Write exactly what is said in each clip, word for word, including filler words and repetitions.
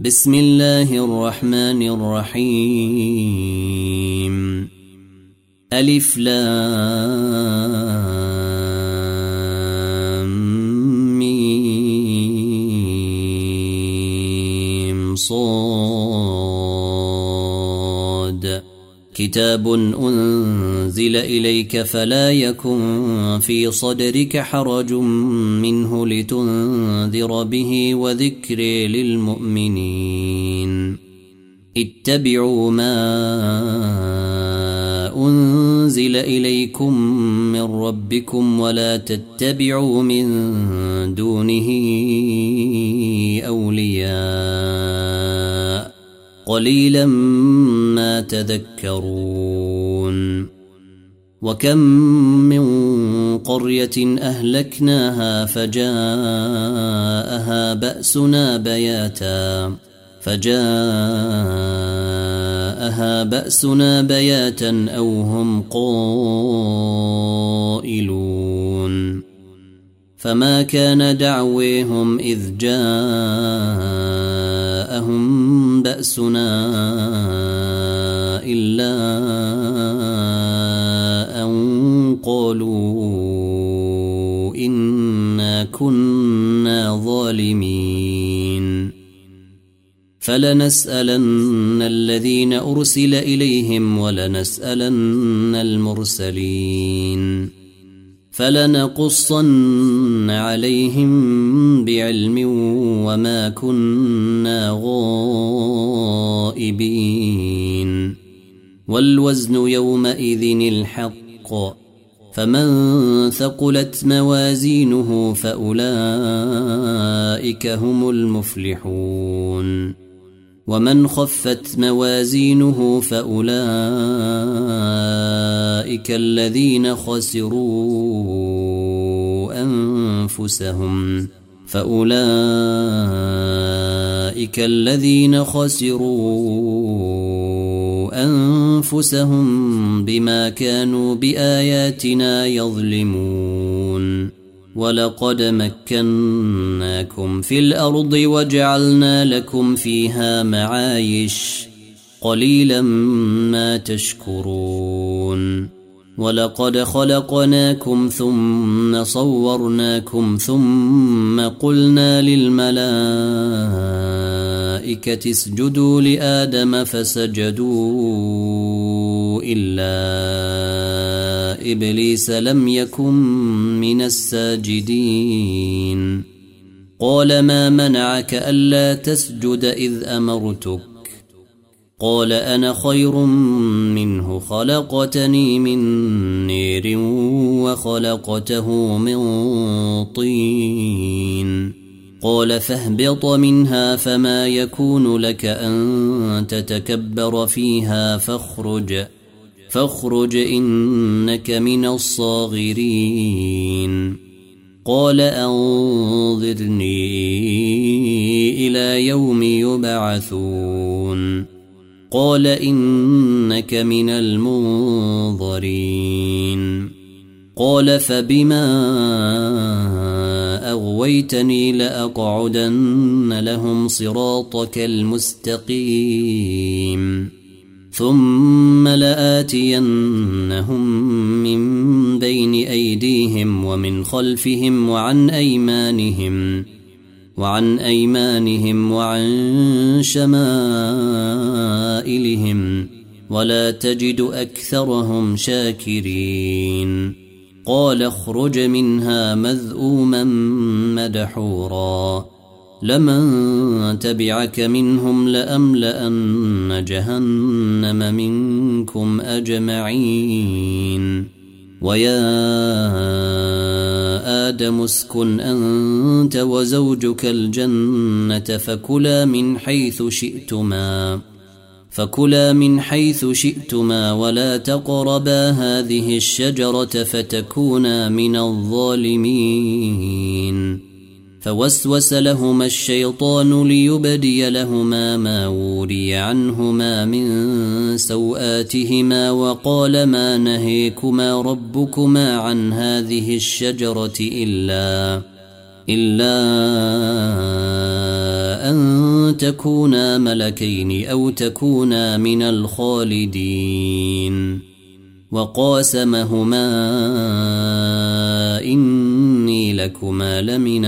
بسم الله الرحمن الرحيم. ألف لام ميم صاد. كتاب أنزل إليك فلا يكن في صدرك حرج منه لتنذر به وذكر للمؤمنين. اتبعوا ما أنزل إليكم من ربكم ولا تتبعوا من دونه أولياء قليلا ما تذكرون. وكم من قرية أهلكناها فجاءها بأسنا بياتا فجاءها بأسنا بياتا أو هم قائلون. فما كان دعويهم إذ جاءهم بأسنا إلا أن قالوا إنا كنا ظالمين. فلنسألن الذين أرسل إليهم ولنسألن المرسلين فلنقصن عليهم بعلم وما كنا غائبين. والوزن يومئذ الحق فمن ثقلت موازينه فأولئك هم المفلحون. ومن خفت موازينه فأولئك الذين خسروا أنفسهم فأولئك الذين خسروا أنفسهم بما كانوا بآياتنا يظلمون. ولقد مكناكم في الأرض وجعلنا لكم فيها معايش قليلا ما تشكرون. ولقد خلقناكم ثم صورناكم ثم قلنا للملائكة اسجدوا لآدم فسجدوا إلا إبليس لم يكن من الساجدين. قال ما منعك ألا تسجد إذ أمرتك؟ قال أنا خير منه خلقتني من نير وخلقته من طين. قال فاهبط منها فما يكون لك أن تتكبر فيها فاخرج فاخرج إنك من الصاغرين. قال أنظرني إلى يوم يبعثون. قال إنك من المنظرين. قال فبما أغويتني لأقعدن لهم صراطك المستقيم ثم لآتينهم من بين أيديهم ومن خلفهم وعن أيمانهم وعن أيمانهم وعن شمائلهم ولا تجد أكثرهم شاكرين. قال اخرج منها مذءوما مدحورا لمن تبعك منهم لأملأن جهنم منكم أجمعين. ويا آدم اسكن أنت وزوجك الجنة فكلا من حيث شئتما فكلا من حيث شئتما ولا تقربا هذه الشجرة فتكونا من الظالمين. فوسوس لهما الشيطان ليبدي لهما ما وري عنهما من سوآتهما وقال ما نهيكما ربكما عن هذه الشجرة إلا إلا أن تكونا ملكين أو تكونا من الخالدين وقاسمهما إني لكما لمن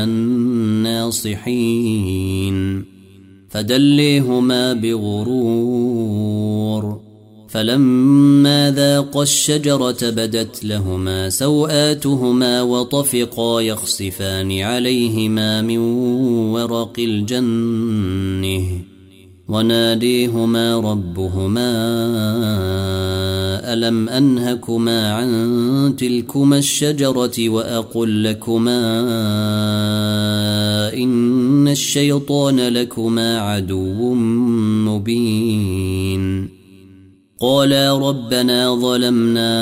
الناصحين فدليهما بغرور فلما ذاقا الشجرة بدت لهما سوآتهما وطفقا يخصفان عليهما من ورق الجنة وناديهما ربهما ألم أنهكما عن تلكما الشجرة وأقل لكما إن الشيطان لكما عدو مبين قالا ربنا ظلمنا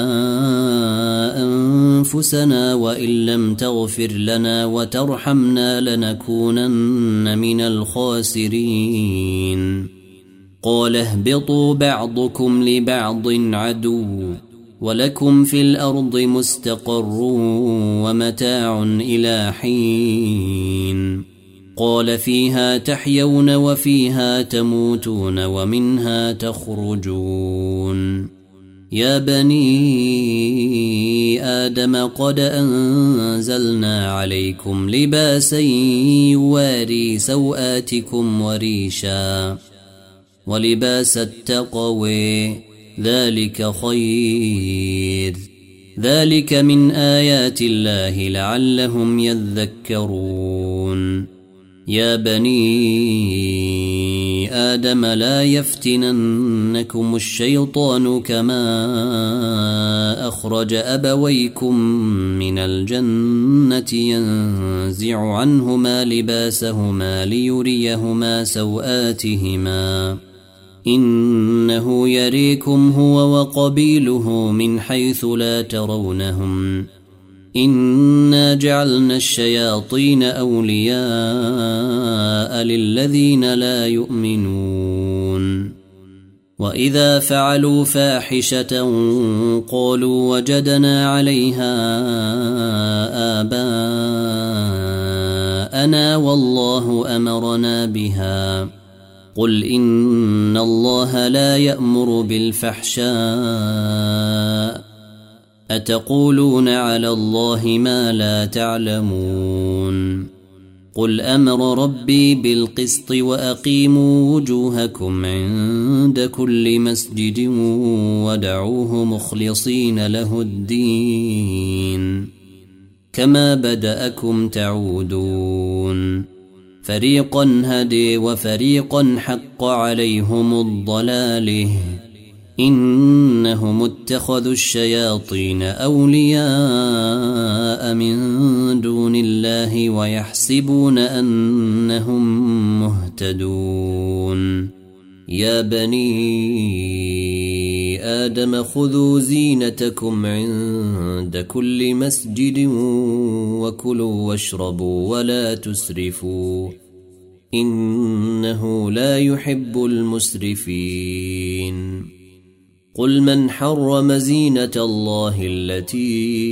أنفسنا وإن لم تغفر لنا وترحمنا لنكونن من الخاسرين قال اهبطوا بعضكم لبعض عدو ولكم في الأرض مستقر ومتاع إلى حين قال فيها تحيون وفيها تموتون ومنها تخرجون يا بني آدم قد أنزلنا عليكم لباسا يواري سوآتكم وريشا ولباس التقوى ذلك خير ذلك من آيات الله لعلهم يذكرون يا بني آدم لا يفتننكم الشيطان كما أخرج أبويكم من الجنة ينزع عنهما لباسهما ليريهما سوآتهما إنه يريكم هو وقبيله من حيث لا ترونهم إنا جعلنا الشياطين أولياء للذين لا يؤمنون وإذا فعلوا فاحشة قالوا وجدنا عليها آباءنا والله أمرنا بها قل إن الله لا يأمر بالفحشاء أتقولون على الله ما لا تعلمون قل أمر ربي بالقسط وأقيموا وجوهكم عند كل مسجد ودعوه مخلصين له الدين كما بدأكم تعودون فريقا هدي وفريقا حق عليهم الضلاله إنهم اتخذوا الشياطين أولياء من دون الله ويحسبون أنهم مهتدون يا بني آدم خذوا زينتكم عند كل مسجد وكلوا واشربوا ولا تسرفوا إنه لا يحب المسرفين قل من حرم زينة الله التي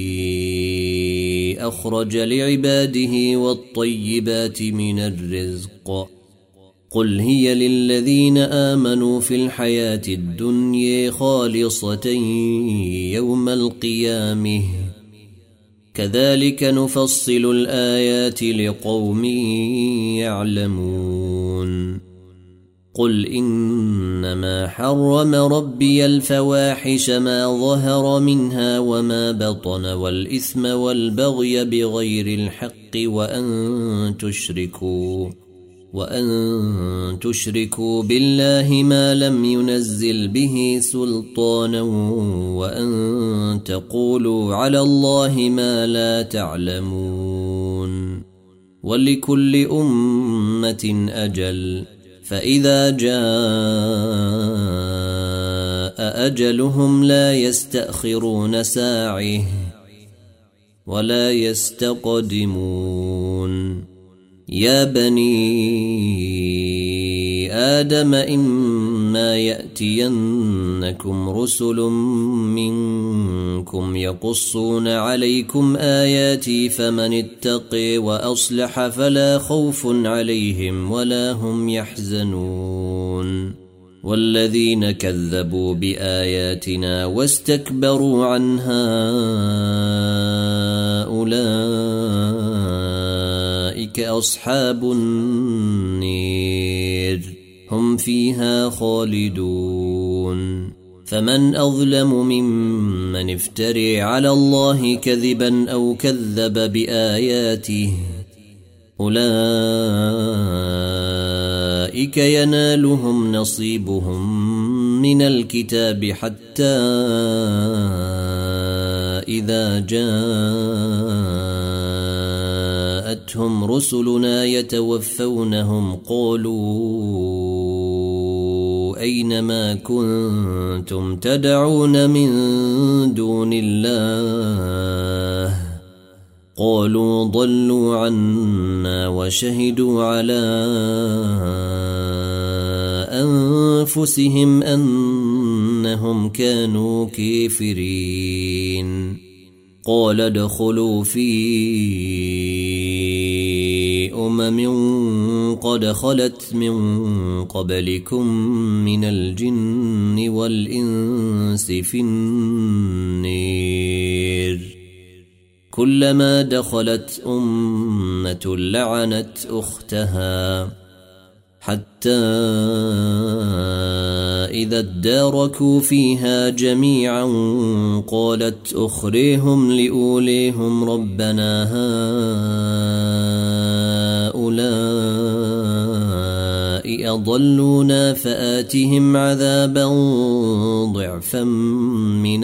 أخرج لعباده والطيبات من الرزق قل هي للذين آمنوا في الحياة الدنيا خالصة يوم القيامة كذلك نفصل الآيات لقوم يعلمون قل إنما حرم ربي الفواحش ما ظهر منها وما بطن والإثم والبغي بغير الحق وأن تشركوا وأن تشركوا بالله ما لم ينزل به سلطانا وأن تقولوا على الله ما لا تعلمون ولكل أمة أجل فإذا جاء أجلهم لا يستأخرون ساعة ولا يستقدمون يا بني آدم إن فإما يأتينكم رسل منكم يقصون عليكم آياتي فمن اتقي وأصلح فلا خوف عليهم ولا هم يحزنون والذين كذبوا بآياتنا واستكبروا عنها أولئك أصحاب النير هم فيها خالدون فمن أظلم ممن افتري على الله كذبا أو كذب بآياته أولئك ينالهم نصيبهم من الكتاب حتى إذا جاءتهم رسلنا يتوفونهم قالوا أين ما كنتم تدعون من دون الله قالوا ضلوا عنا وشهدوا على أنفسهم أنهم كانوا كافرين قال ادخلوا في أمم قد خلت من قبلكم من الجن والإنس في النير كلما دخلت أمة لعنت أختها حتى إذا اداركوا فيها جميعا قالت أخريهم لأوليهم ربنا هؤلاء أضلونا فآتهم عذابا ضعفا من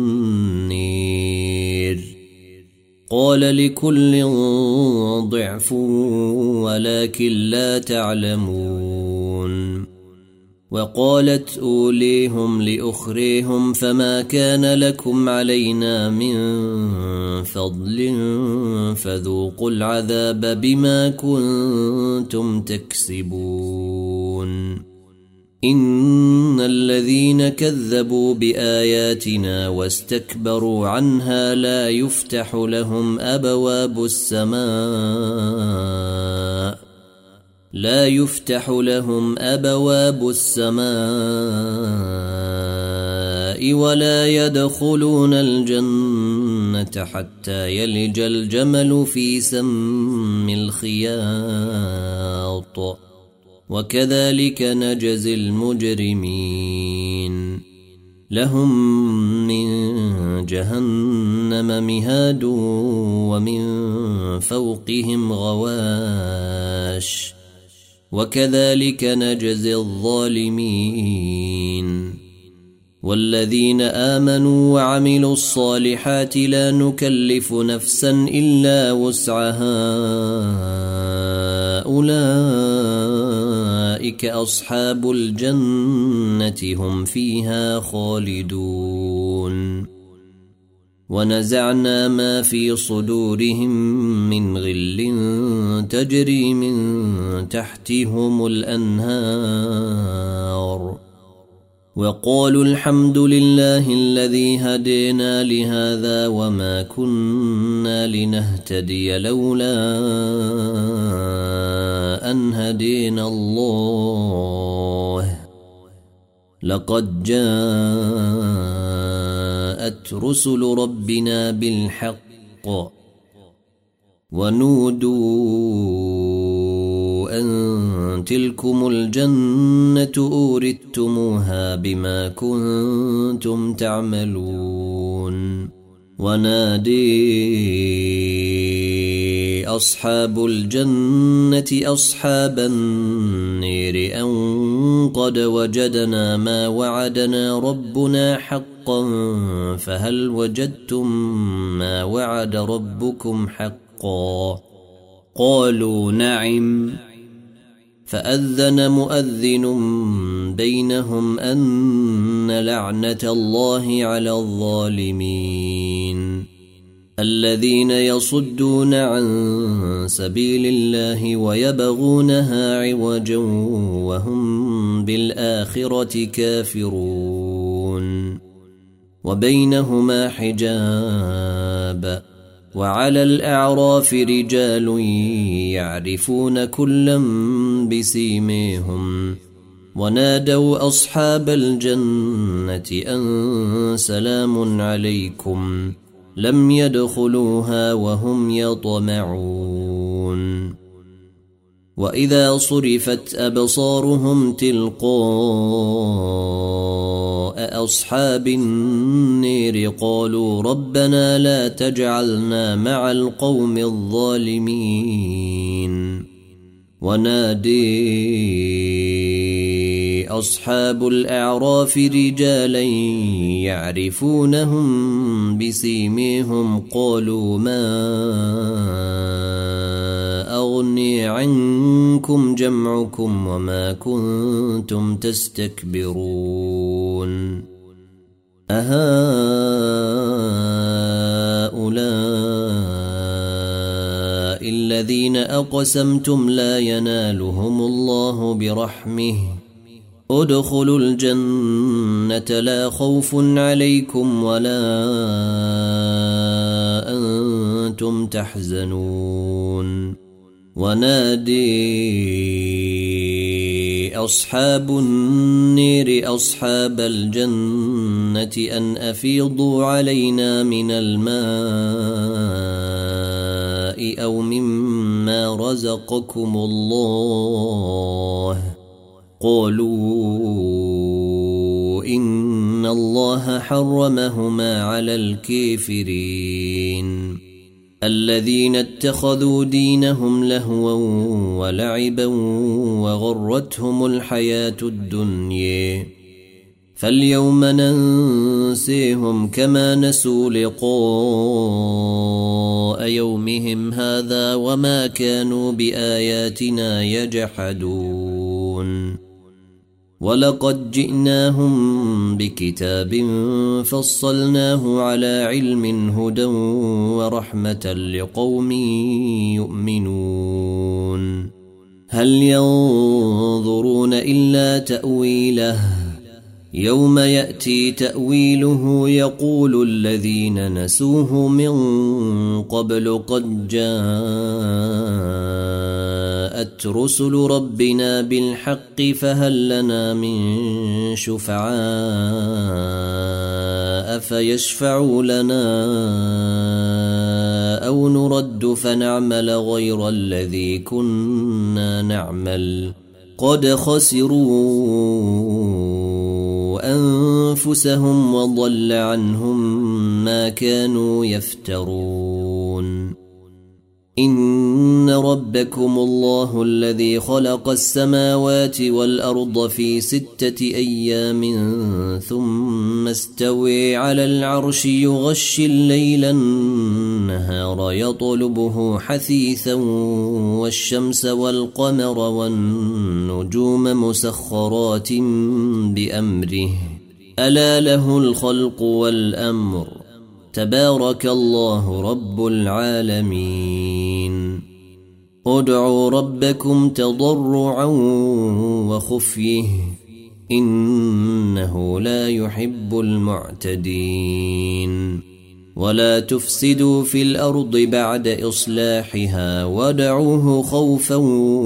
النير قال لكل ضعف ولكن لا تعلمون وقالت أوليهم لأخريهم فما كان لكم علينا من فضل فذوقوا العذاب بما كنتم تكسبون إن الذين كذبوا بآياتنا واستكبروا عنها لا يفتح لهم أبواب السماء لا يفتح لهم أبواب السماء ولا يدخلون الجنة حتى يلج الجمل في سم الخياط وكذلك نجزي المجرمين لهم من جهنم مهاد ومن فوقهم غواش وكذلك نجزي الظالمين والذين آمنوا وعملوا الصالحات لا نكلف نفسا إلا وسعها أولئك أصحاب الجنة هم فيها خالدون ونزعنا ما في صدورهم من غل تجري من تحتهم الأنهار وقالوا الحمد لله الذي هدينا لهذا وما كنا لنهتدي لولا أن هدينا الله لقد جاءت رسل ربنا بالحق ونودوا أن تلكم الجنة أورثتموها بما كنتم تعملون ونادي أصحاب الجنة أصحاب النير أن قد وجدنا ما وعدنا ربنا حقا فهل وجدتم ما وعد ربكم حقا قالوا نعم فأذن مؤذن بينهم أن لعنة الله على الظالمين الذين يصدون عن سبيل الله ويبغونها عوجا وهم بالآخرة كافرون وبينهما حجاب وعلى الأعراف رجال يعرفون كلا بسيميهم ونادوا أصحاب الجنة أن سلام عليكم لم يدخلوها وهم يطمعون وإذا صرفت أبصارهم تلقاء أصحاب النير قالوا ربنا لا تجعلنا مع القوم الظالمين ونادي أصحاب الأعراف رجالا يعرفونهم بسيميهم قالوا ما أغني عنكم جمعكم وما كنتم تستكبرون أهؤلاء الذين أقسمتم لا ينالهم الله برحمه ادخلوا الجنة لا خوف عليكم ولا أنتم تحزنون ونادي أصحاب النير أصحاب الجنة أن أفيضوا علينا من الماء أو مما رزقكم الله قالوا إن الله حرمهما على الكافرين الذين اتخذوا دينهم لهوا ولعبا وغرتهم الحياة الدنيا فاليوم ننسيهم كما نسوا لقاء يومهم هذا وما كانوا بآياتنا يجحدون ولقد جئناهم بكتاب فصلناه على علم هدى ورحمة لقوم يؤمنون هل ينظرون إلا تأويله يوم يأتي تأويله يقول الذين نسوه من قبل قد جاءت رسل ربنا بالحق فهل لنا من شفعاء فيشفعوا لنا أو نرد فنعمل غير الذي كنا نعمل قد خسروا أنفسهم وضل عنهم ما كانوا يفترون إن ربكم الله الذي خلق السماوات والأرض في ستة أيام ثم استوى على العرش يغشي الليل النهار يطلبه حثيثا والشمس والقمر والنجوم مسخرات بأمره ألا له الخلق والأمر تبارك الله رب العالمين ادعوا ربكم تضرعا وخفيه إنه لا يحب المعتدين ولا تفسدوا في الأرض بعد إصلاحها ودعوه خوفا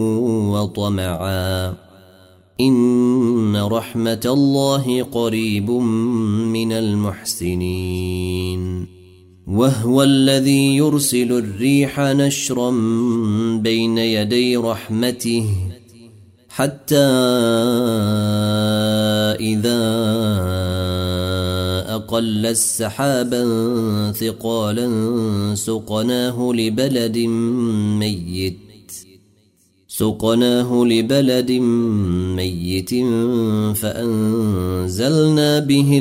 وطمعا إن رحمة الله قريب من المحسنين وهو الذي يرسل الريح نشرا بين يدي رحمته حتى إذا أقل السحابا ثقالا سقناه لبلد ميت سقناه لبلد ميت فأنزلنا به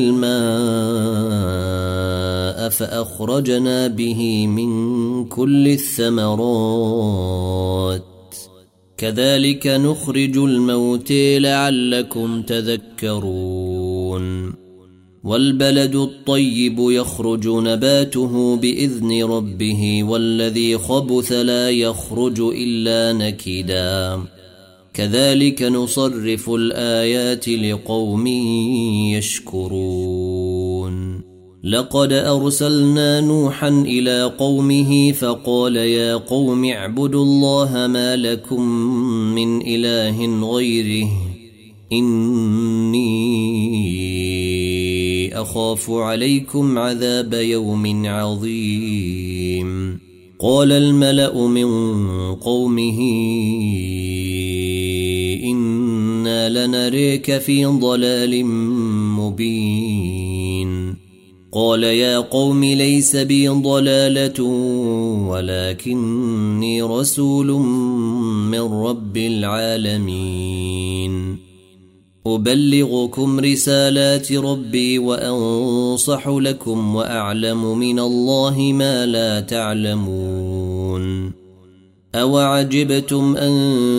الماء فأخرجنا به من كل الثمرات كذلك نخرج الموتى لعلكم تذكرون والبلد الطيب يخرج نباته بإذن ربه والذي خبث لا يخرج إلا نكدا كذلك نصرف الآيات لقوم يشكرون لقد أرسلنا نوحا إلى قومه فقال يا قوم اعبدوا الله ما لكم من إله غيره إني أخاف عليكم عذاب يوم عظيم قال الملأ من قومه إنا لنريك في ضلال مبين قال يا قوم ليس بي ضلالة ولكني رسول من رب العالمين أبلغكم رسالات ربي وأنصح لكم وأعلم من الله ما لا تعلمون أوعجبتم أن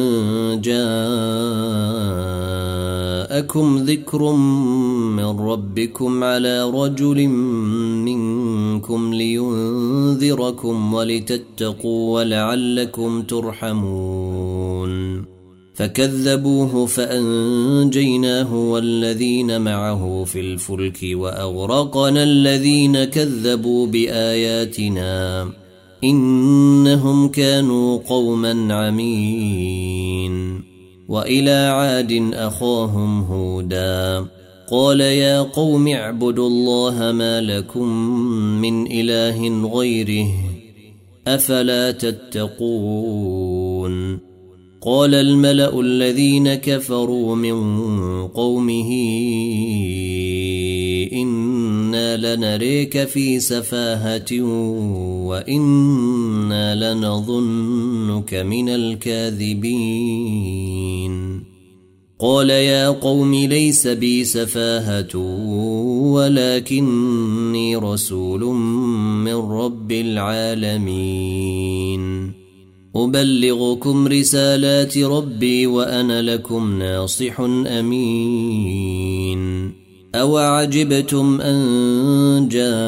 جاءكم ذكر من ربكم على رجل منكم لينذركم ولتتقوا ولعلكم ترحمون فكذبوه فأنجيناه والذين معه في الفلك وأغرقنا الذين كذبوا بآياتنا إنهم كانوا قوما عمين وإلى عاد أخاهم هودا قال يا قوم اعبدوا الله ما لكم من إله غيره أفلا تتقون قال الملأ الذين كفروا من قومه إنا لنريك في سفاهة وإنا لنظنك من الكاذبين قال يا قوم ليس بي سفاهة ولكني رسول من رب العالمين أبلغكم رسالات ربي وأنا لكم ناصح أمين أوعجبتم أن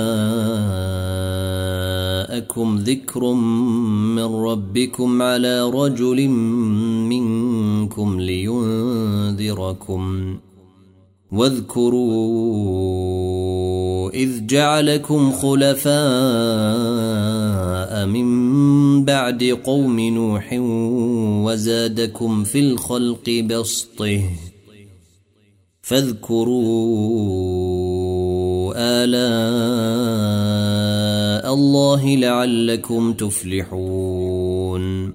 جاءكم ذكر من ربكم على رجل منكم لينذركم واذكروا إذ جعلكم خلفاء من بعد قوم نوح وزادكم في الخلق بسطه فاذكروا آلاء الله لعلكم تفلحون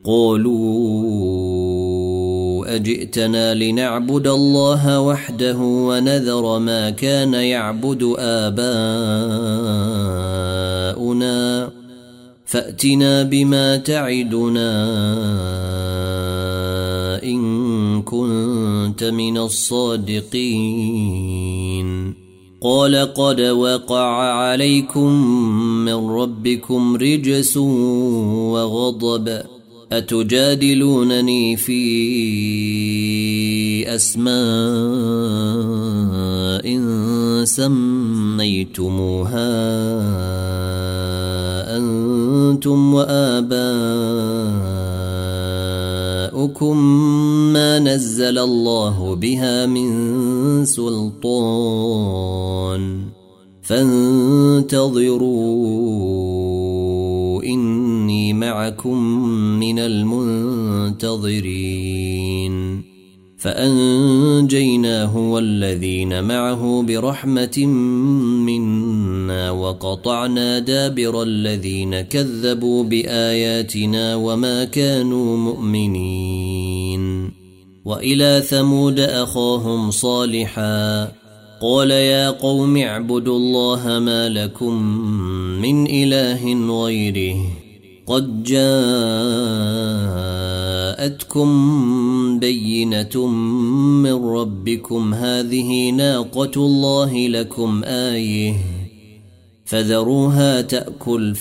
قالوا أجئتنا لنعبد الله وحده ونذر ما كان يعبد آباؤنا فأتنا بما تعدنا إن كنت من الصادقين قال قد وقع عليكم من ربكم رجس وغضب أتجادلونني في أسماء سميتموها أنتم وآباؤكم ما نزل الله بها من سلطان فانتظروا إني معكم من المنتظرين فأنجيناه والذين معه برحمة منا وقطعنا دابر الذين كذبوا بآياتنا وما كانوا مؤمنين وإلى ثمود أخاهم صالحا قال يا قوم اعبدوا الله ما لكم من إله غيره قد جاءتكم بينة من ربكم هذه ناقة الله لكم آية فذروها تأكل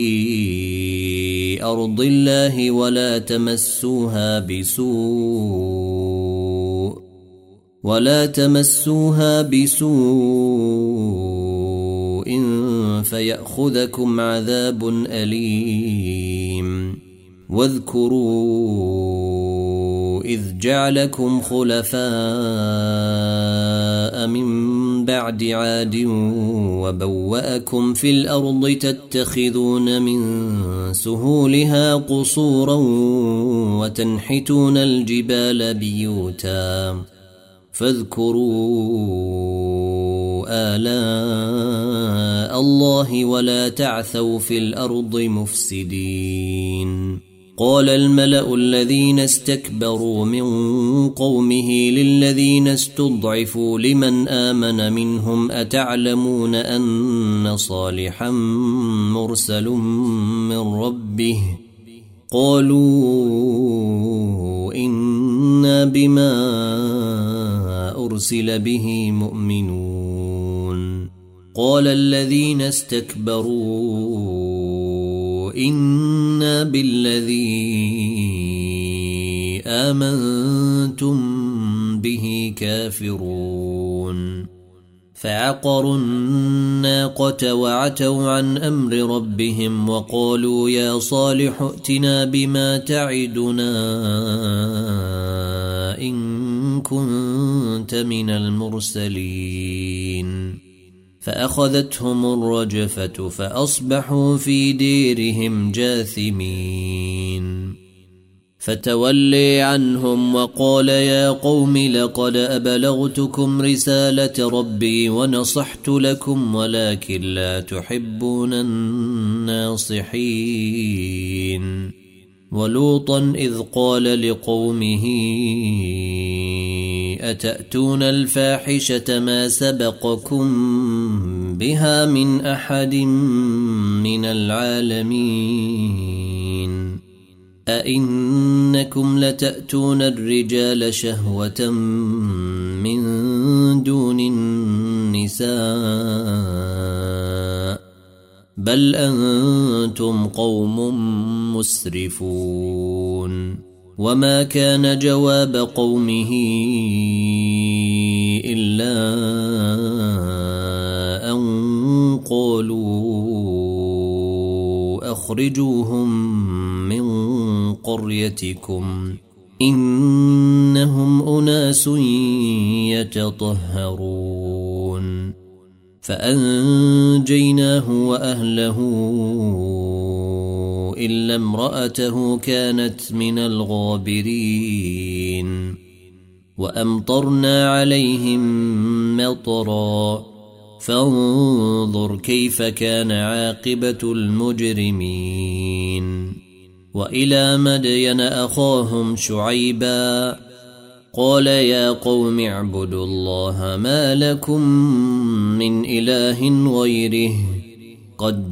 في أرض الله ولا تمسوها بسوء ولا تمسوها بسوء فيأخذكم عذاب أليم واذكروا إذ جعلكم خلفاء من بعد عاد وبوأكم في الأرض تتخذون من سهولها قصورا وتنحتون الجبال بيوتا فاذكروا آلاء الله ولا تعثوا في الأرض مفسدين. قال الملأ الذين استكبروا من قومه للذين استضعفوا لمن آمن منهم أتعلمون أن صالحا مرسل من ربه قالوا إنا بما أرسل به مؤمنون. قال الذين استكبروا إنا بالذي آمنتم به كافرون. فعقروا الناقة وعتوا عن أمر ربهم وقالوا يا صالح ائتنا بما تعدنا إن كنت من المرسلين. فأخذتهم الرجفة فأصبحوا في ديرهم جاثمين. فتولي عنهم وقال يا قوم لقد أبلغتكم رسالة ربي ونصحت لكم ولكن لا تحبون الناصحين. ولوطا إذ قال لقومه أتأتون الفاحشة ما سبقكم بها من أحد من العالمين أئنكم لتأتون الرجال شهوة من دون النساء بل أنتم قوم مسرفون. وما كان جواب قومه إلا أن قالوا أخرجوهم من قريتكم إنهم أناس يتطهرون. فأنجيناه وأهله إلا امرأته كانت من الغابرين. وأمطرنا عليهم مطرا فانظر كيف كان عاقبة المجرمين. وإلى مدين أخاهم شعيبا قال يا قوم اعبدوا الله ما لكم من إله غيره قد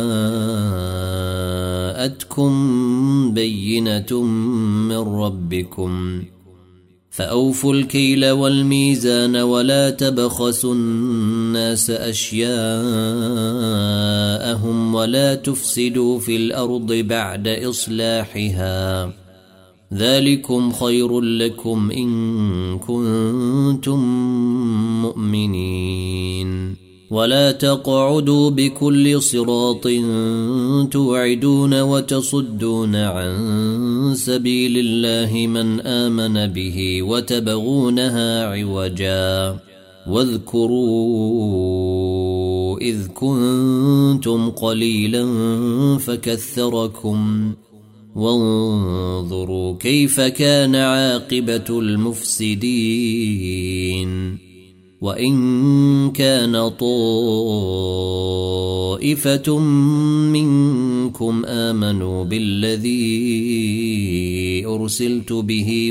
جاءتكم بينة من ربكم فأوفوا الكيل والميزان ولا تبخسوا الناس أشياءهم ولا تفسدوا في الأرض بعد إصلاحها ذلكم خير لكم إن كنتم مؤمنين. ولا تقعدوا بكل صراط توعدون وتصدون عن سبيل الله من آمن به وتبغونها عوجا واذكروا إذ كنتم قليلا فكثركم وانظروا كيف كان عاقبة المفسدين. وإن كان طائفة منكم آمنوا بالذي أرسلت به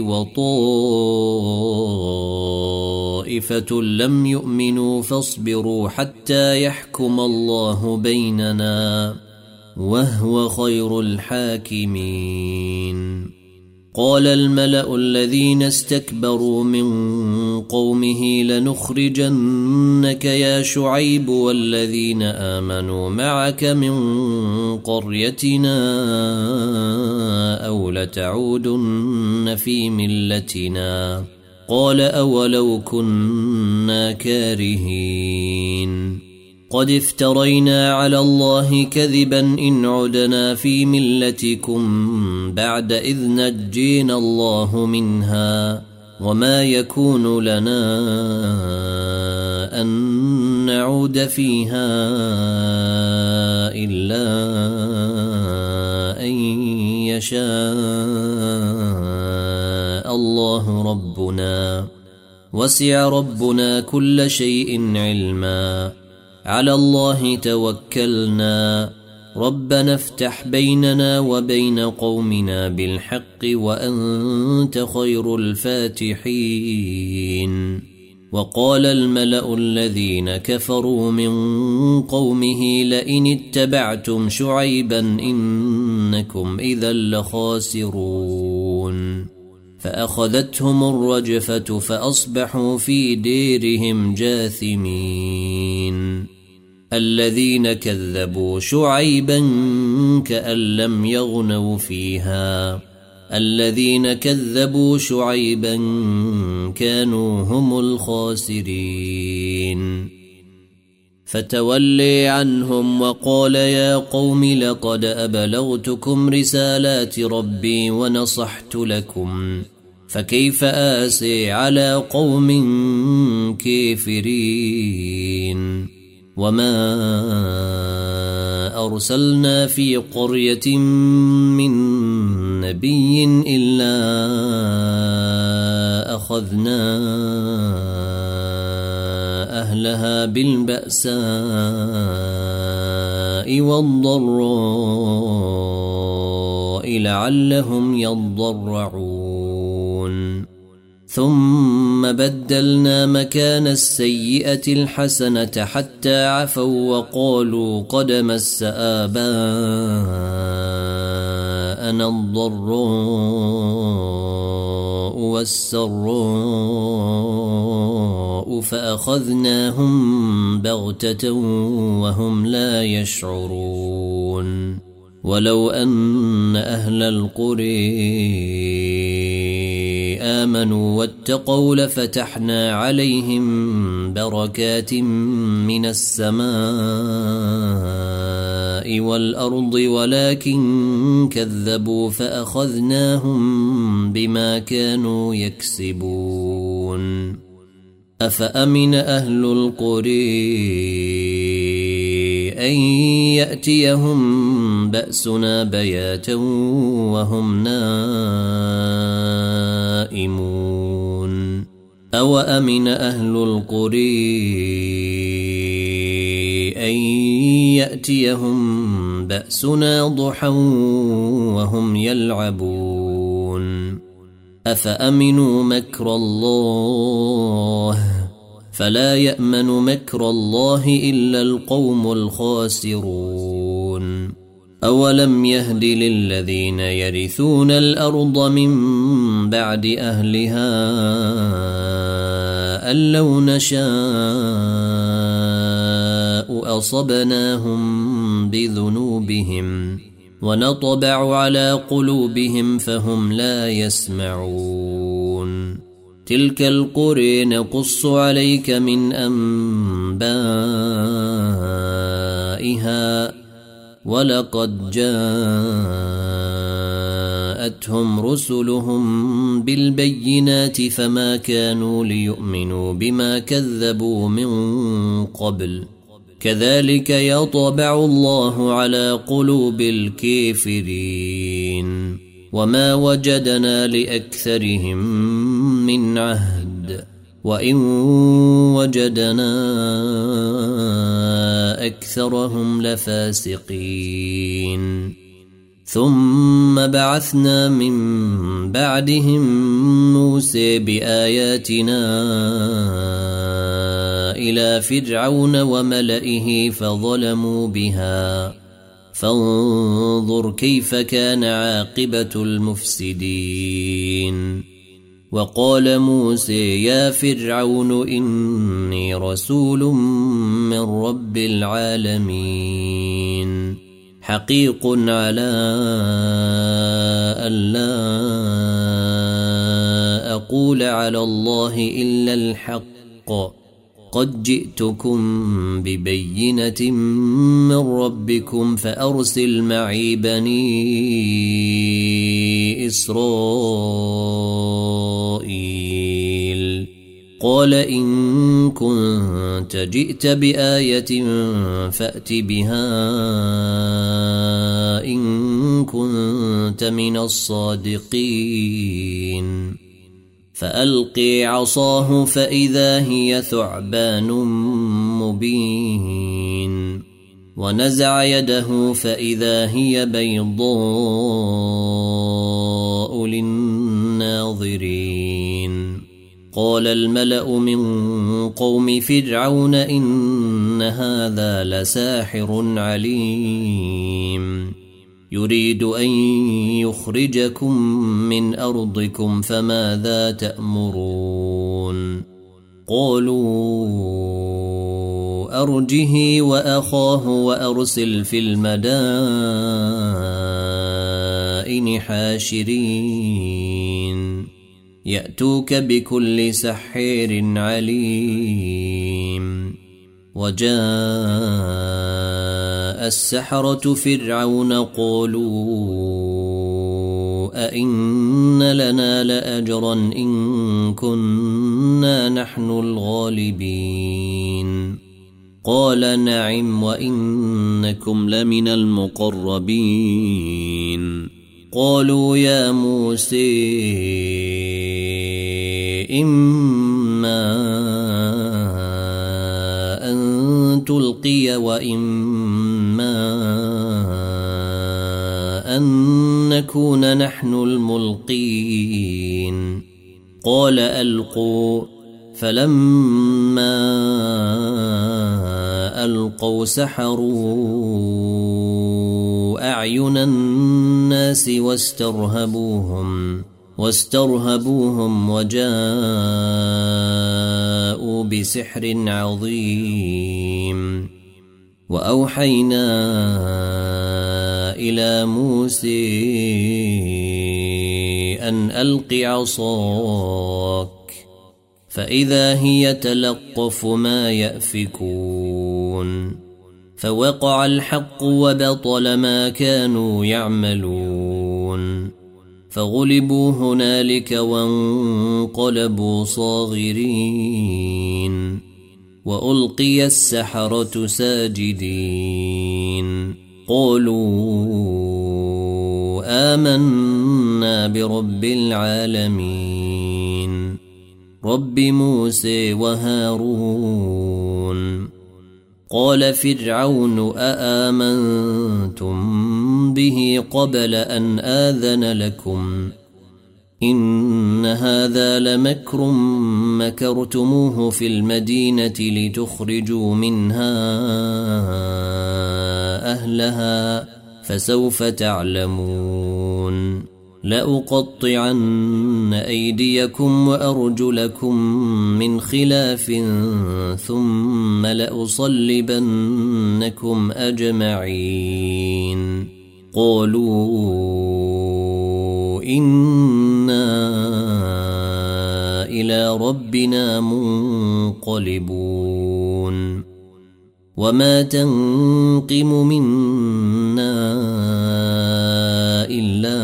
وطائفة لم يؤمنوا فاصبروا حتى يحكم الله بيننا وهو خير الحاكمين. قال الملأ الذين استكبروا من قومه لنخرجنك يا شعيب والذين آمنوا معك من قريتنا أو لتعودن في ملتنا قال أولو كنا كارهين. قد افترينا على الله كذبا إن عدنا في ملتكم بعد إذ نجينا الله منها وما يكون لنا أن نعود فيها إلا أن يشاء الله ربنا وسع ربنا كل شيء علما على الله توكلنا ربنا افتح بيننا وبين قومنا بالحق وأنت خير الفاتحين. وقال الملأ الذين كفروا من قومه لئن اتبعتم شعيبا إنكم إذا لخاسرون فأخذتهم الرجفة فأصبحوا في ديرهم جاثمين. الذين كذبوا شعيبا كأن لم يغنوا فيها الذين كذبوا شعيبا كانوا هم الخاسرين. فتولي عنهم وقال يا قوم لقد أبلغتكم رسالات ربي ونصحت لكم فكيف آسي على قوم كافرين. وما أرسلنا في قرية من نبي إلا أخذنا أهلها بالبأساء والضراء لعلهم يضرعون ثم بدلنا مكان السيئة الحسنة حتى عفوا وقالوا قد مس آباءنا الضراء والسراء فأخذناهم بغتة وهم لا يشعرون. ولو أن أهل القرى آمنوا واتقوا لفتحنا عليهم بركات من السماء والأرض ولكن كذبوا فأخذناهم بما كانوا يكسبون. أفأمن أهل القرى أن يأتيهم بأسنا بياتا وهم نائمون أو أمن أهل القرى أن يأتيهم بأسنا ضحى وهم يلعبون أفأمنوا مكر الله فلا يأمن مكر الله إلا القوم الخاسرون. أولم يهد للذين يرثون الأرض من بعد أهلها أن لو نشاء أصبناهم بذنوبهم ونطبع على قلوبهم فهم لا يسمعون. تلك القرى نقص عليك من أنبائها ولقد جاءتهم رسلهم بالبينات فما كانوا ليؤمنوا بما كذبوا من قبل كذلك يطبع الله على قلوب الكافرين. وما وجدنا لأكثرهم من عهد وإن وجدنا أكثرهم لفاسقين. ثم بعثنا من بعدهم موسى بآياتنا إلى فرعون وملئه فظلموا بها فانظر كيف كان عاقبة المفسدين. وقال موسى يا فرعون إني رسول من رب العالمين حقيق على ألا أقول على الله إلا الحق قد جئتكم ببينة من ربكم فأرسل معي بني إسرائيل قال إن كنت جئت بآية فأت بها إن كنت من الصادقين فألقي عصاه فإذا هي ثعبان مبين ونزع يده فإذا هي بيضاء للناظرين قال الملأ من قوم فرعون إن هذا لساحر عليم يريد أن يخرجكم من أرضكم فماذا تأمرون قالوا أرجه وأخاه وأرسل في المدائن حاشرين يأتوك بكل سحير عليم وجاء السحرة فرعون قالوا أئن لنا لأجرا إن كنا نحن الغالبين قال نعم وإنكم لمن المقربين قالوا يا موسى إما أن تلقي وإما أن نكون نحن الملقين قال ألقوا فلما ألقوا سحروا أعين الناس واسترهبوهم واسترهبوهم وجاءوا بسحر عظيم وأوحينا إلى موسى أن ألق عصاك فإذا هي تلقف ما يأفكون فوقع الحق وبطل ما كانوا يعملون فغلبوا هنالك وانقلبوا صاغرين وألقي السحرة ساجدين قالوا آمنا برب العالمين رب موسى وهارون قال فرعون أآمنتم به قبل أن آذن لكم إن هذا لمكر مكرتموه في المدينة لتخرجوا منها أهلها فسوف تعلمون لأقطعن أيديكم وأرجلكم من خلاف ثم لأصلبنكم أجمعين قالوا إنا إلى ربنا منقلبون وما تنقم منا إلا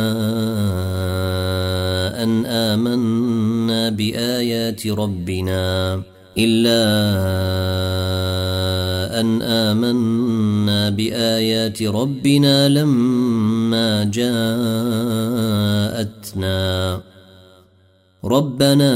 أن آمنا بآيات ربنا إلا أن آمنا بآيات ربنا لما جاءتنا ربنا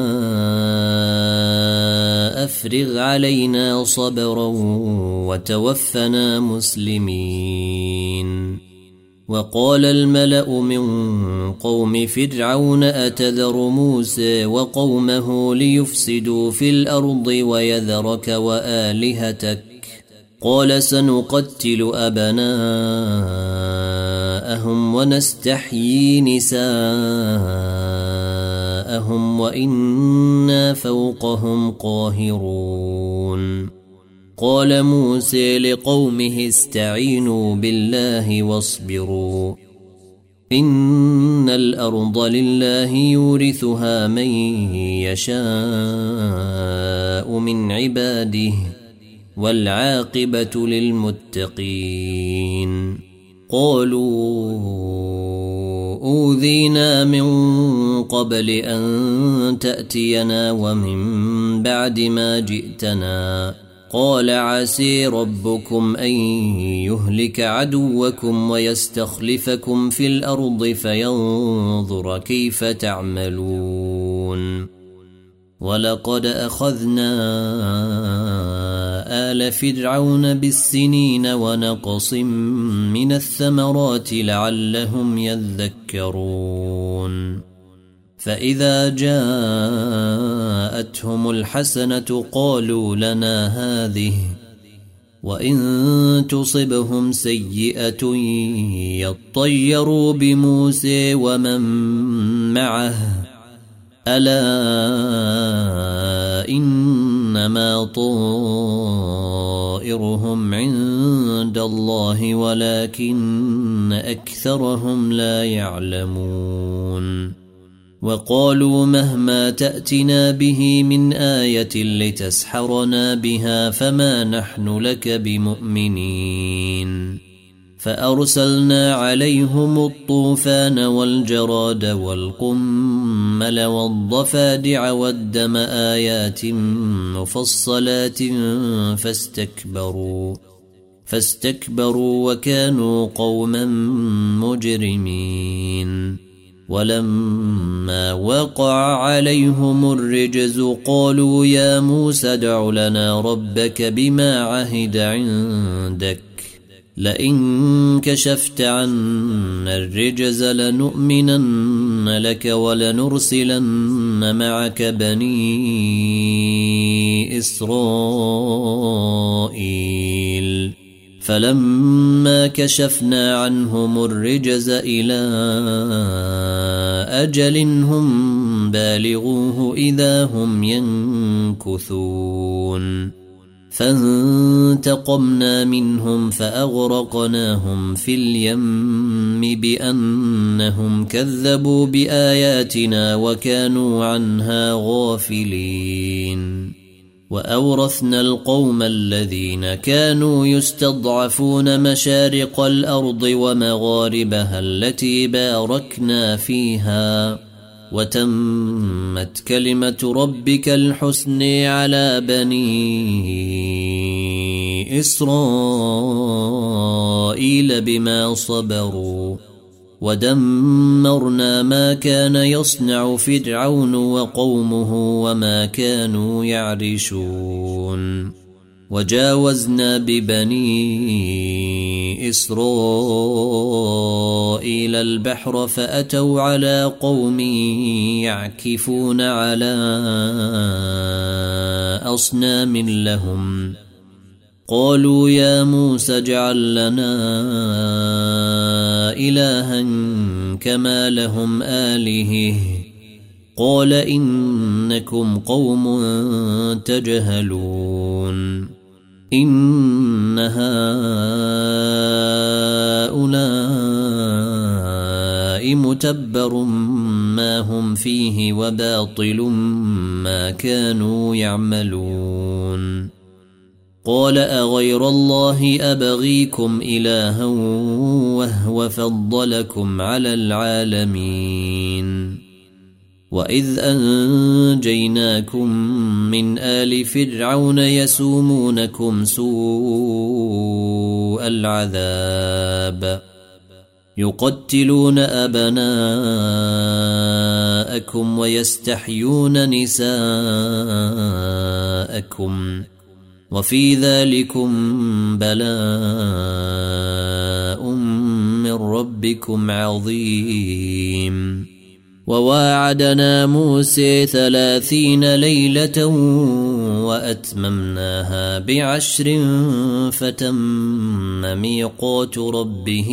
أفرغ علينا صبرا وتوفنا مسلمين وقال الملأ من قوم فرعون أتذر موسى وقومه ليفسدوا في الأرض ويذرك وآلهتك قال سنقتل أبناءهم ونستحيي نساءهم وإنا فوقهم قاهرون قال موسى لقومه استعينوا بالله واصبروا إن الأرض لله يورثها من يشاء من عباده والعاقبة للمتقين. قالوا أوذينا من قبل أن تأتينا ومن بعد ما جئتنا. قال عسى ربكم أن يهلك عدوكم ويستخلفكم في الأرض فينظر كيف تعملون. ولقد أخذنا آل فرعون بالسنين ونقص من الثمرات لعلهم يذكرون. فإذا جاءتهم الحسنة قالوا لنا هذه وإن تصبهم سيئة يطيروا بموسى ومن معه ألا إنما طائرهم عند الله ولكن أكثرهم لا يعلمون. وقالوا مهما تأتنا به من آية لتسحرنا بها فما نحن لك بمؤمنين. فأرسلنا عليهم الطوفان والجراد والقمل والضفادع والدم آيات مفصلات فاستكبروا فاستكبروا وكانوا قوما مجرمين. ولما وقع عليهم الرجز قالوا يا موسى ادع لنا ربك بما عهد عندك لئن كشفت عنا الرجز لنؤمنن لك ولنرسلن معك بني إسرائيل. فلما كشفنا عنهم الرجز إلى أجل هم بالغوه إذا هم ينكثون. فانتقمنا منهم فأغرقناهم في اليم بأنهم كذبوا بآياتنا وكانوا عنها غافلين. وأورثنا القوم الذين كانوا يستضعفون مشارق الأرض ومغاربها التي باركنا فيها وتمت كلمة ربك الحسن على بني إسرائيل بما صبروا ودمرنا ما كان يصنع فرعون وقومه وما كانوا يعرشون. وجاوزنا ببني إسرائيل البحر فأتوا على قوم يعكفون على أصنام لهم. قالوا يا موسى اجعل لنا إلها كما لهم آلهة. قال إنكم قوم تجهلون. إن هؤلاء متبر ما هم فيه وباطل ما كانوا يعملون. قال أغير الله أبغيكم إلها وهو فضلكم على العالمين. وإذ أنجيناكم من آل فرعون يسومونكم سوء العذاب يقتلون أبناءكم ويستحيون نساءكم وفي ذلكم بلاء من ربكم عظيم. وواعدنا موسى ثلاثين ليلة وأتممناها بعشر فتم ميقات ربه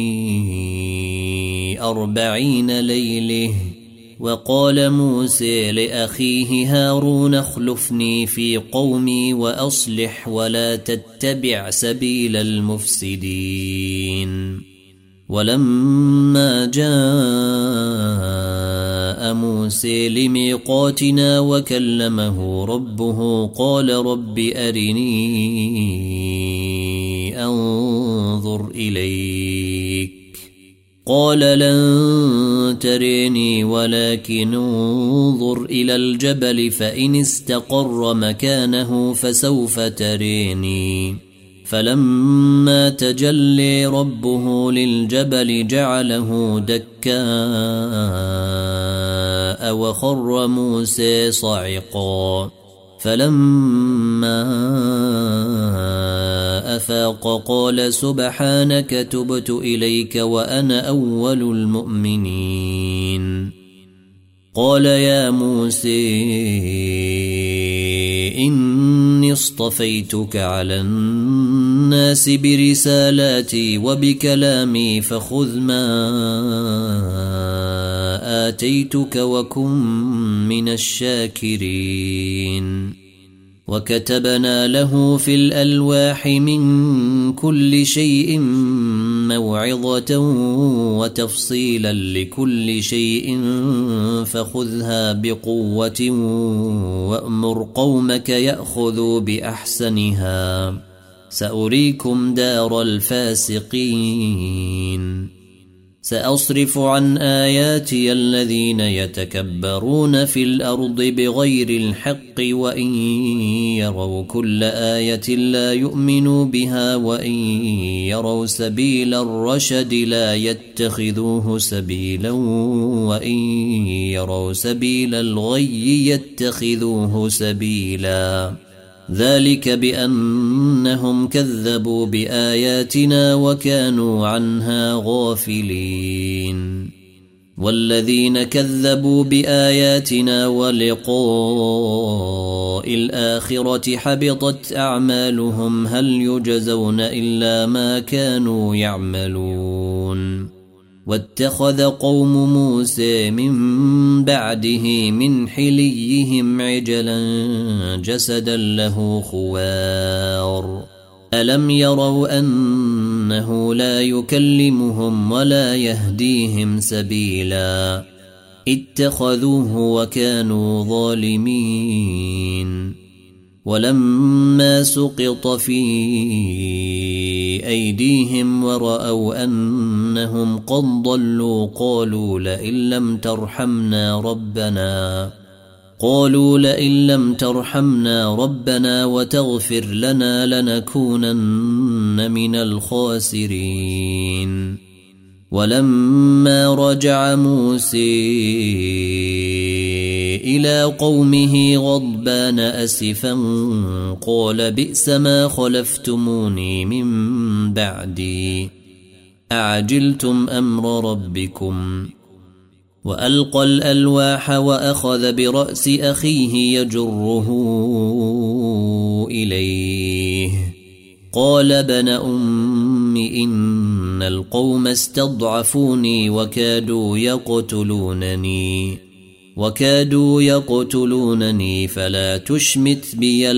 أربعين ليلة. وقال موسى لأخيه هارون اخلفني في قومي وأصلح ولا تتبع سبيل المفسدين. ولما جاء موسى لميقاتنا وكلمه ربه قال رب أرني أنظر إليك قال لن تريني ولكن انظر إلى الجبل فإن استقر مكانه فسوف تريني فلما تجلي ربه للجبل جعله دكاء وخر موسى صعقا فلما أفاق قال سبحانك تبت إليك وأنا أول المؤمنين قال يا موسى إني اصطفيتك على الناس برسالاتي وبكلامي فخذ ما آتيتك وكن من الشاكرين وكتبنا له في الألواح من كل شيء موعظة وتفصيلا لكل شيء فخذها بقوة وأمر قومك يأخذوا بأحسنها سأريكم دار الفاسقين سأصرف عن آياتي الذين يتكبرون في الأرض بغير الحق وإن يروا كل آية لا يؤمنوا بها وإن يروا سبيل الرشد لا يتخذوه سبيلا وإن يروا سبيل الغي يتخذوه سبيلا ذلك بأنهم كذبوا بآياتنا وكانوا عنها غافلين والذين كذبوا بآياتنا ولقاء الآخرة حبطت أعمالهم هل يجزون إلا ما كانوا يعملون واتخذ قوم موسى من بعده من حليهم عجلا جسدا له خوار ألم يروا أنه لا يكلمهم ولا يهديهم سبيلا اتخذوه وكانوا ظالمين ولما سقط في أيديهم ورأوا أنهم قد ضلوا قالوا لئن لم ترحمنا ربنا قالوا لئن لم ترحمنا ربنا وتغفر لنا لنكونن من الخاسرين ولما رجع موسى إلى قومه غضبان أسفا قال بئس ما خلفتموني من بعدي أعجلتم أمر ربكم وألقى الألواح وأخذ برأس أخيه يجره إليه قال ابن أم إن القوم استضعفوني وكادوا يقتلونني وكادوا يقتلونني فلا تشمت بي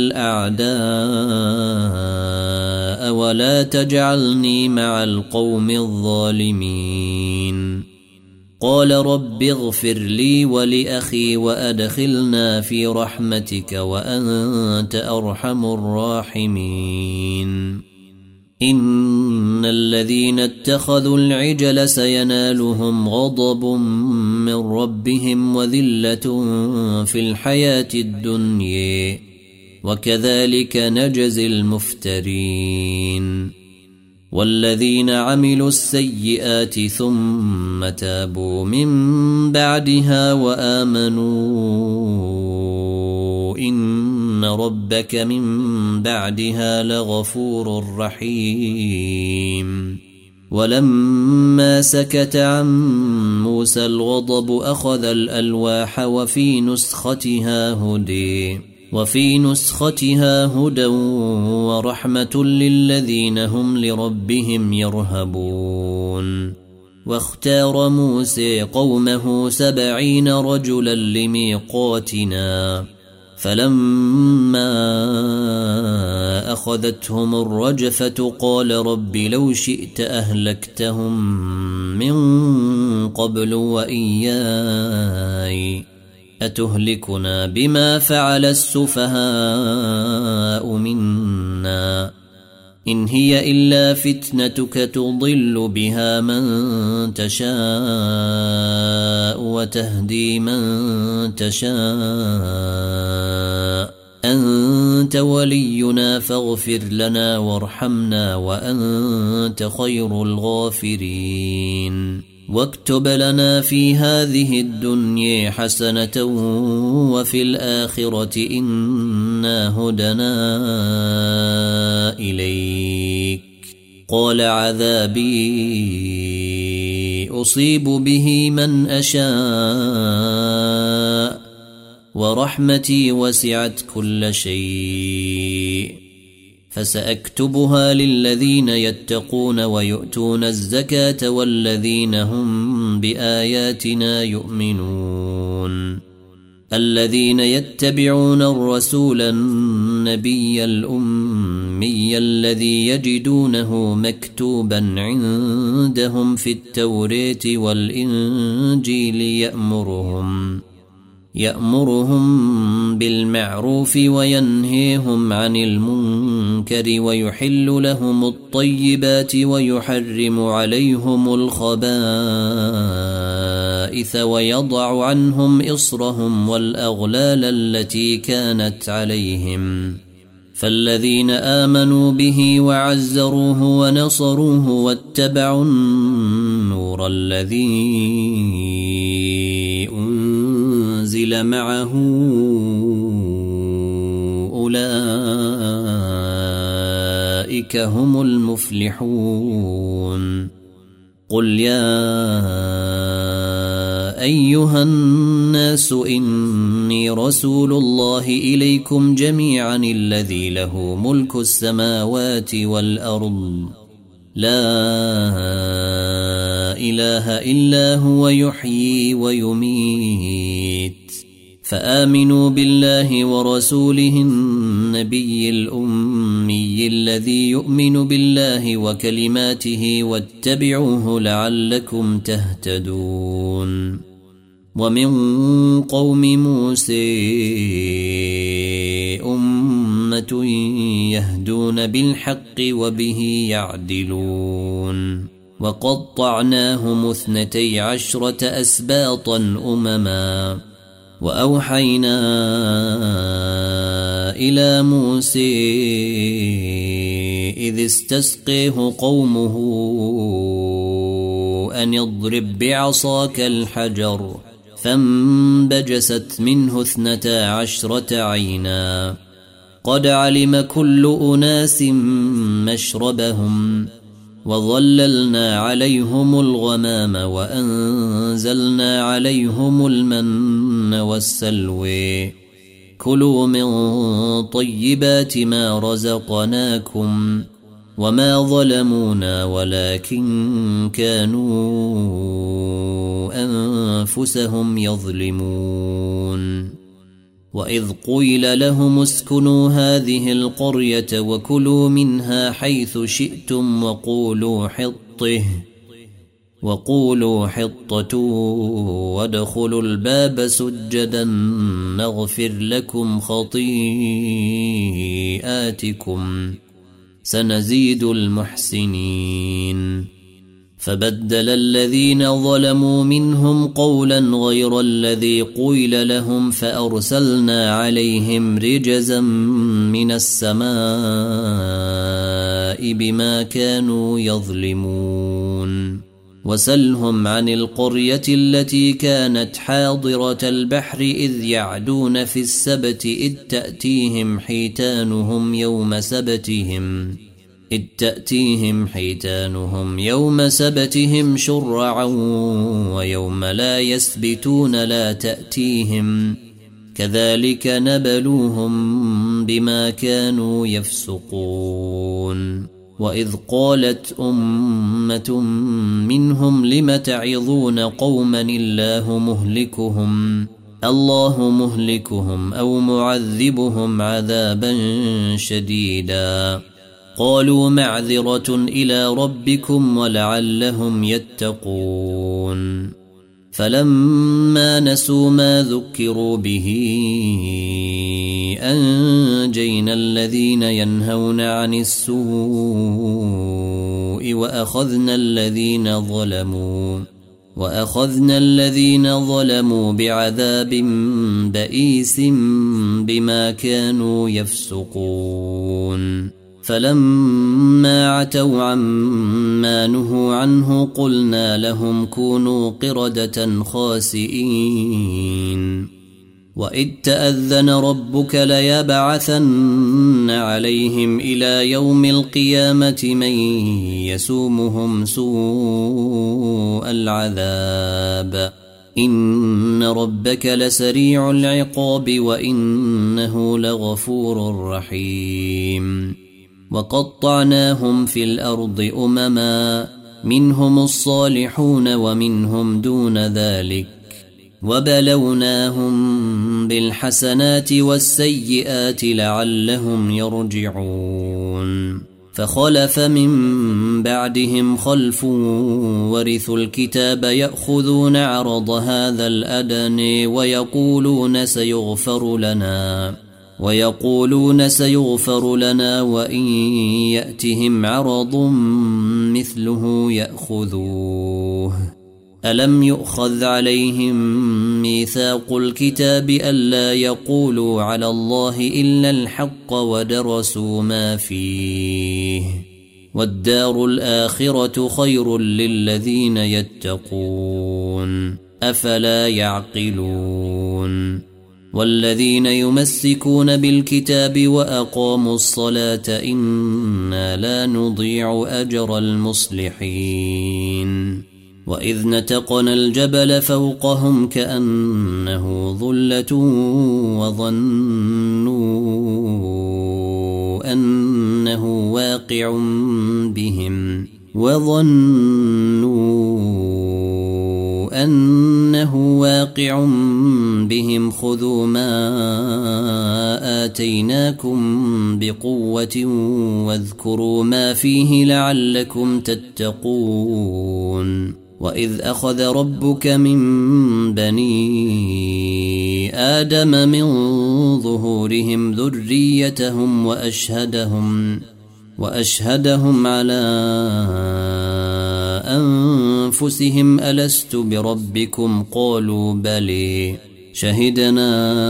الأعداء ولا تجعلني مع القوم الظالمين قال رب اغفر لي ولأخي وأدخلنا في رحمتك وأنت أرحم الراحمين إن الذين اتخذوا العجل سينالهم غضب من ربهم وذلة في الحياة الدنيا وكذلك نجزي المفترين والذين عملوا السيئات ثم تابوا من بعدها وآمنوا إن ربك من بعدها لغفور رحيم ولما سكت عن موسى الغضب أخذ الألواح وفي نسختها هدي وفي نسختها هدى ورحمة للذين هم لربهم يرهبون واختار موسى قومه سبعين رجلا لميقاتنا فلما أخذتهم الرجفة قال رب لو شئت أهلكتهم من قبل وإياي أتهلكنا بما فعل السفهاء منا إن هي إلا فتنتك تضل بها من تشاء وتهدي من تشاء أنت ولينا فاغفر لنا وارحمنا وأنت خير الغافرين واكتب لنا في هذه الدنيا حسنة وفي الآخرة إنا هدنا إليك قال عذابي أصيب به من أشاء ورحمتي وسعت كل شيء فسأكتبها للذين يتقون ويؤتون الزكاة والذين هم بآياتنا يؤمنون الذين يتبعون الرسول النبي الأمي الذي يجدونه مكتوبا عندهم في التوراة والإنجيل يأمرهم يأمرهم بالمعروف وينهيهم عن المنكر ويحل لهم الطيبات ويحرم عليهم الخبائث ويضع عنهم إصرهم والأغلال التي كانت عليهم فالذين آمنوا به وعزروه ونصروه واتبعوا النور الذي أنزل معه أولئك هم المفلحون قل يا أيها الناس إني رسول الله إليكم جميعا الذي له ملك السماوات والأرض لا إله إلا هو يحيي ويميت فآمنوا بالله ورسوله النبي الأمي الذي يؤمن بالله وكلماته واتبعوه لعلكم تهتدون ومن قوم موسى أمة يهدون بالحق وبه يعدلون وقطعناهم اثنتي عشرة أسباطا أمما وأوحينا إلى موسى إذ استسقيه قومه أن اضرب بعصاك الحجر فانبجست منه اثنتا عشرة عينا قد علم كل أناس مشربهم وظللنا عليهم الغمام وأنزلنا عليهم المن والسلوى كلوا من طيبات ما رزقناكم وما ظلمونا ولكن كانوا أنفسهم يظلمون وإذ قيل لهم اسكنوا هذه القرية وكلوا منها حيث شئتم وقولوا حطه وقولوا حطة وادخلوا الباب سجدا نغفر لكم خطيئاتكم سنزيد المحسنين فبدل الذين ظلموا منهم قولا غير الذي قيل لهم فأرسلنا عليهم رجزا من السماء بما كانوا يظلمون وسلهم عن القرية التي كانت حاضرة البحر إذ يعدون في السبت إذ تأتيهم حيتانهم يوم سبتهم إذ تأتيهم حيتانهم يوم سبتهم شرعا ويوم لا يسبتون لا تأتيهم كذلك نبلوهم بما كانوا يفسقون وإذ قالت أمة منهم لم تعظون قوما الله مهلكهم الله مهلكهم أو معذبهم عذابا شديدا قالوا معذرة إلى ربكم ولعلهم يتقون فلما نسوا ما ذكروا به أنجينا الذين ينهون عن السوء وأخذنا الذين ظلموا وأخذنا الذين ظلموا بعذاب بئيس بما كانوا يفسقون فلما عتوا عما نهوا عنه قلنا لهم كونوا قردة خاسئين وإذ تأذن ربك ليبعثن عليهم إلى يوم القيامة من يسومهم سوء العذاب إن ربك لسريع العقاب وإنه لغفور رحيم وقطعناهم في الأرض أمما منهم الصالحون ومنهم دون ذلك وبلوناهم بالحسنات والسيئات لعلهم يرجعون فخلف من بعدهم خلف ورثوا الكتاب يأخذون عرض هذا الأدنى ويقولون سيغفر لنا ويقولون سيغفر لنا وإن يأتهم عرض مثله يأخذوه ألم يؤخذ عليهم ميثاق الكتاب ألا يقولوا على الله إلا الحق ودرسوا ما فيه والدار الآخرة خير للذين يتقون أفلا يعقلون والذين يمسكون بالكتاب وأقاموا الصلاة إنا لا نضيع أجر المصلحين وإذ نتقنا الجبل فوقهم كأنه ظلة وظنوا أنه واقع بهم وظنوا أنه واقع بهم خذوا ما آتيناكم بقوة واذكروا ما فيه لعلكم تتقون وإذ أخذ ربك من بني آدم من ظهورهم ذريتهم وأشهدهم وأشهدهم على أنفسهم ألست بربكم قالوا بلي شهدنا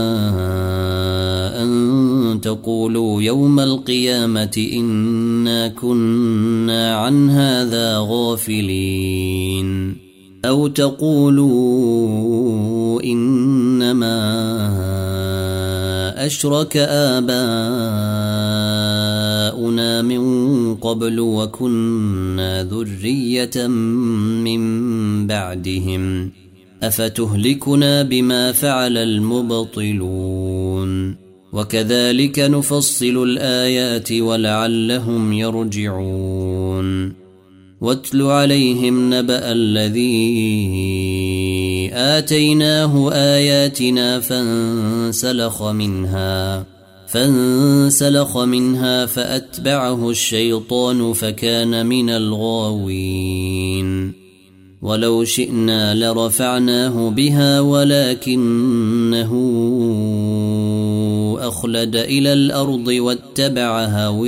أن تقولوا يوم القيامة إنا كنا عن هذا غافلين أو تقولوا إنما أشرك آباؤنا من قبل وكنا ذرية من بعدهم أفتهلكنا بما فعل المبطلون وكذلك نفصل الآيات ولعلهم يرجعون واتل عليهم نبأ الذي آتيناه آياتنا فانسلخ منها فانسلخ منها فأتبعه الشيطان فكان من الغاوين ولو شئنا لرفعناه بها ولكنه أخلد إلى الأرض واتبع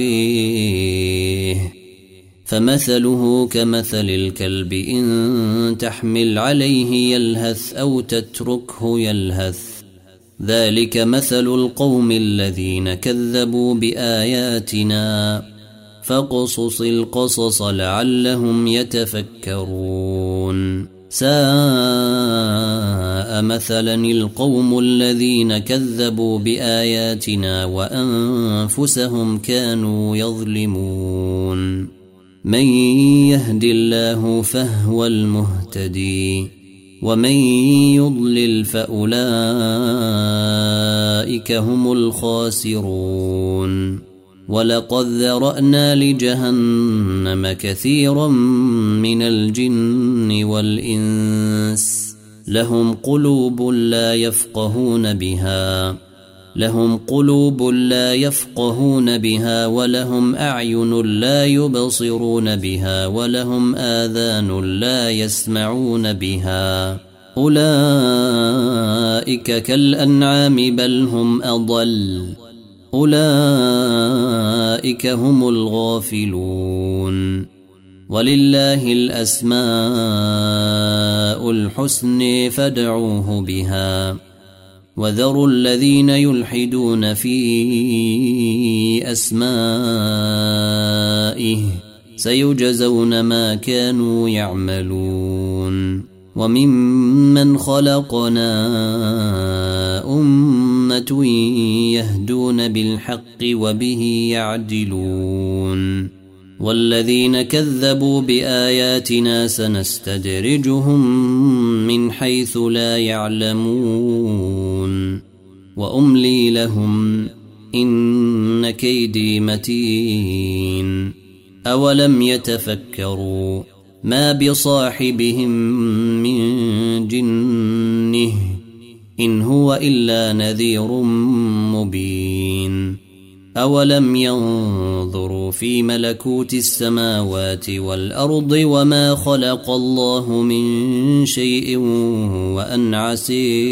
هويه فمثله كمثل الكلب إن تحمل عليه يلهث أو تتركه يلهث ذلك مثل القوم الذين كذبوا بآياتنا فاقصص القصص لعلهم يتفكرون ساء مثلا القوم الذين كذبوا بآياتنا وأنفسهم كانوا يظلمون من يهد الله فهو المهتدي ومن يضلل فأولئك هم الخاسرون ولقد ذرأنا لجهنم كثيرا من الجن والإنس لهم قلوب لا يفقهون بها لهم قلوب لا يفقهون بها ولهم أعين لا يبصرون بها ولهم آذان لا يسمعون بها أولئك كالأنعام بل هم أضل أولئك هم الغافلون ولله الأسماء الحسن فادعوه بها وذروا الذين يلحدون في أسمائه سيجزون ما كانوا يعملون وممن خلقنا أمة يهدون بالحق وبه يعدلون والذين كذبوا بآياتنا سنستدرجهم من حيث لا يعلمون وأملي لهم إن كيدي متين أولم يتفكروا ما بصاحبهم من جنه إن هو إلا نذير مبين أولم ينظروا في ملكوت السماوات والأرض وما خلق الله من شيء وأن عسى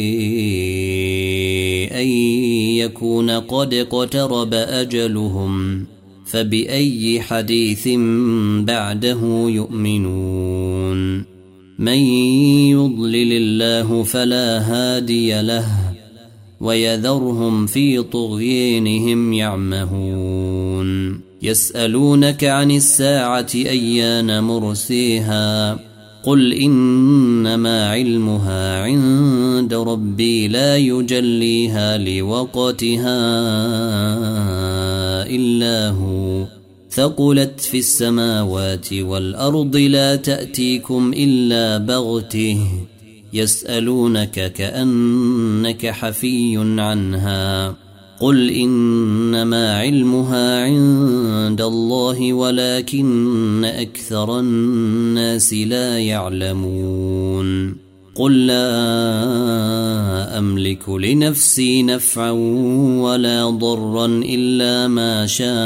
أن يكون قد اقترب أجلهم فبأي حديث بعده يؤمنون من يضلل الله فلا هادي له ويذرهم في طغيانهم يعمهون يسألونك عن الساعة أيان مرسيها قل إنما علمها عند ربي لا يجليها لوقتها إلا هو ثقلت في السماوات والأرض لا تأتيكم إلا بغته يسألونك كأنك حفي عنها قل إنما علمها عند الله ولكن أكثر الناس لا يعلمون قل لا أملك لنفسي نفعا ولا ضرا إلا ما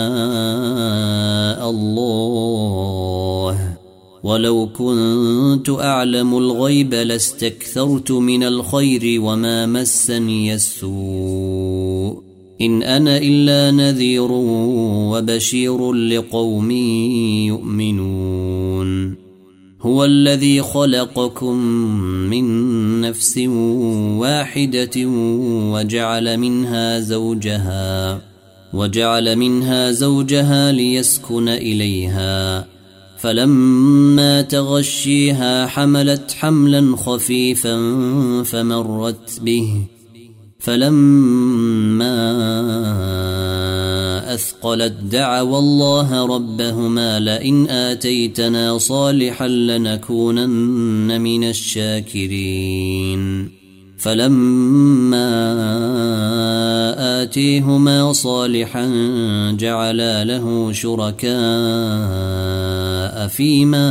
شاء الله ولو كنت أعلم الغيب لاستكثرت من الخير وما مسني السوء إن أنا إلا نذير وبشير لقوم يؤمنون هو الذي خلقكم من نفس واحدة وجعل منها زوجها وجعل منها زوجها ليسكن إليها فلما تغشيها حملت حملا خفيفا فمرت به فلما أثقلت دعوا الله ربهما لئن آتيتنا صالحا لنكونن من الشاكرين فلما آتيهما صالحا جعلا له شركاء فيما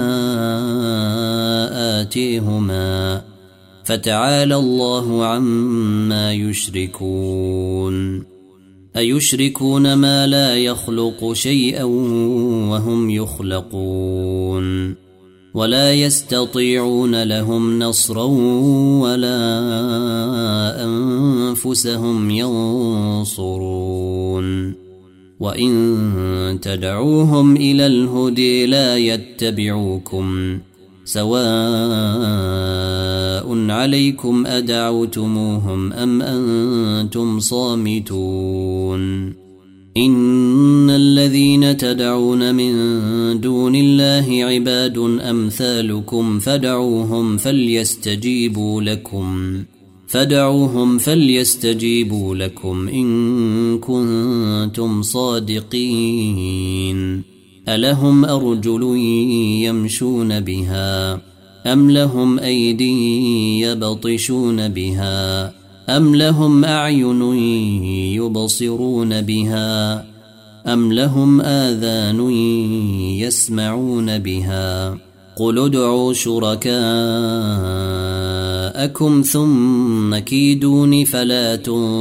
آتيهما فتعالى الله عما يشركون أيشركون ما لا يخلق شيئا وهم يخلقون ولا يستطيعون لهم نصرا ولا أنفسهم ينصرون وإن تدعوهم إلى الهدي لا يتبعوكم سواء عليكم أدعوتموهم أم أنتم صامتون إن الذين تدعون من دون الله عباد أمثالكم فدعوهم فليستجيبوا لكم فدعوهم فليستجيبوا لكم إن كنتم صادقين ألهم أرجل يمشون بها أم لهم أيدي يبطشون بها أم لهم أعين يبصرون بها أم لهم آذان يسمعون بها قل ادعوا شركاء جاءكم ثم كيدون فلا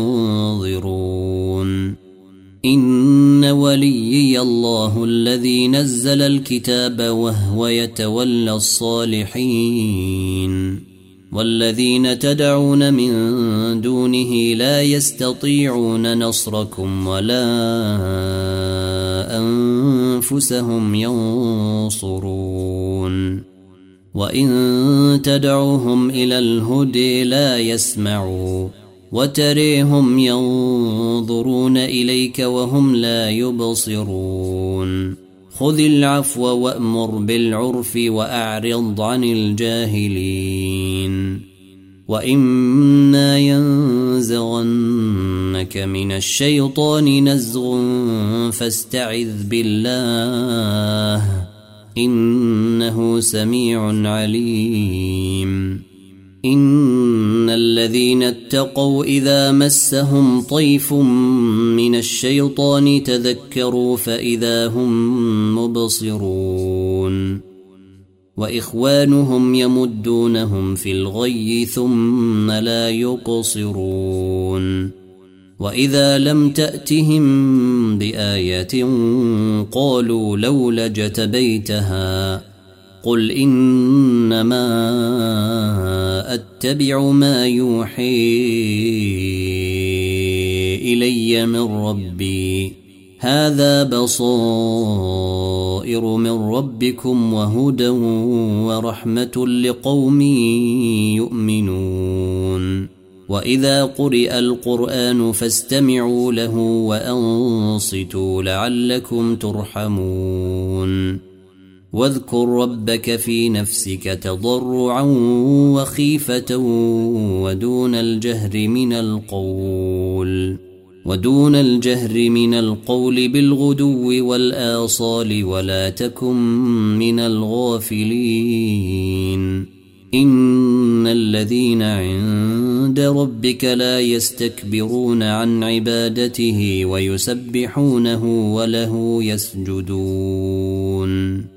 تنظرون إن وليي الله الذي نزل الكتاب وهو يتولى الصالحين والذين تدعون من دونه لا يستطيعون نصركم ولا أنفسهم ينصرون وإن تدعوهم إلى الهدى لا يسمعوا وتريهم ينظرون إليك وهم لا يبصرون خذ العفو وأمر بالعرف وأعرض عن الجاهلين وإما ينزغنك من الشيطان نزغ فاستعذ بالله إنه سميع عليم إن الذين اتقوا إذا مسهم طيف من الشيطان تذكروا فإذا هم مبصرون وإخوانهم يمدونهم في الغي ثم لا يقصرون وإذا لم تأتهم بآية قالوا لولا اجتبيتها قل إنما أتبع ما يوحي إلي من ربي هذا بصائر من ربكم وهدى ورحمة لقوم يؤمنون وإذا قرئ القرآن فاستمعوا له وأنصتوا لعلكم ترحمون واذكر ربك في نفسك تضرعا وخيفة ودون الجهر من القول ودون الجهر من القول بالغدو والآصال ولا تكن من الغافلين إن الذين عند ربك لا يستكبرون عن عبادته ويسبحونه وله يسجدون